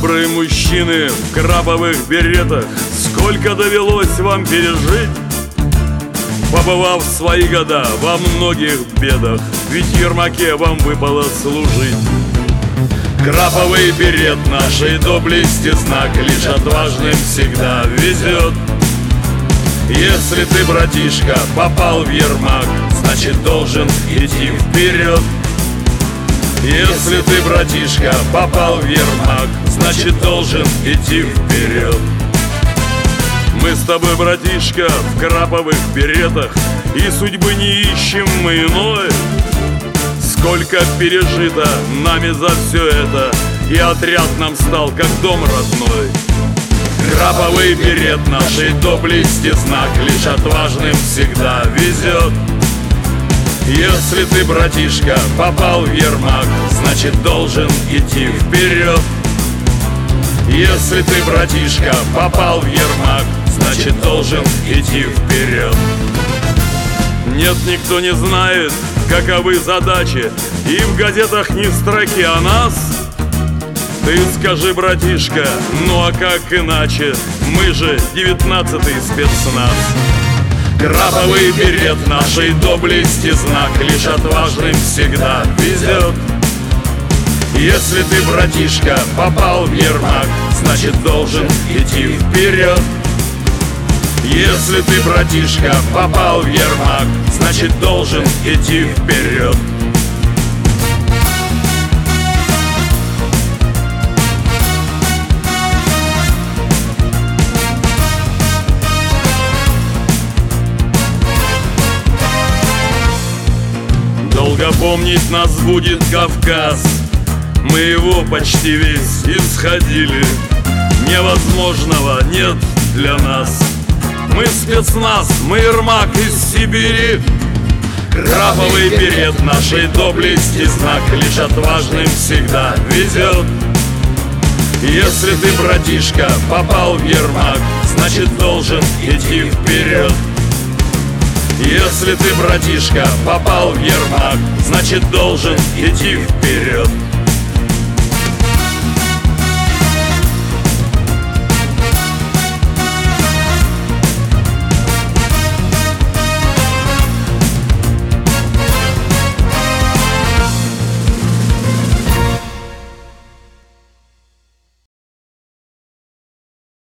Храбрые мужчины в краповых беретах, сколько довелось вам пережить, побывав в свои года во многих бедах, ведь в Ермаке вам выпало служить. Краповый берет нашей доблести знак, лишь отважным всегда везет. Если ты, братишка, попал в Ермак, значит должен идти вперед. Если ты, братишка, попал в Ермак, значит должен идти вперед. Мы с тобой, братишка, в краповых беретах, и судьбы не ищем мы иной. Сколько пережито нами за все это, и отряд нам стал как дом родной. Краповый берет нашей доблести знак, лишь отважным всегда везет. Если ты, братишка, попал в Ермак, значит должен идти вперед. Если ты, братишка, попал в Ермак, значит должен идти вперед. Нет, никто не знает, каковы задачи, и в газетах ни строки о нас. Ты скажи, братишка, ну а как иначе? Мы же 19-й спецназ. Краповый берет нашей доблести знак, лишь отважным всегда везет. Если ты, братишка, попал в Ермак, значит должен идти вперед. Если ты, братишка, попал в Ермак, значит должен идти вперед. Долго помнить нас будет Кавказ, мы его почти весь исходили. Невозможного нет для нас. Мы спецназ, мы Ермак из Сибири. Краповый берет нашей доблести знак, лишь отважным всегда везет. Если ты, братишка, попал в Ермак, значит должен идти вперед. Если ты, братишка, попал в Ермак, значит должен идти вперед.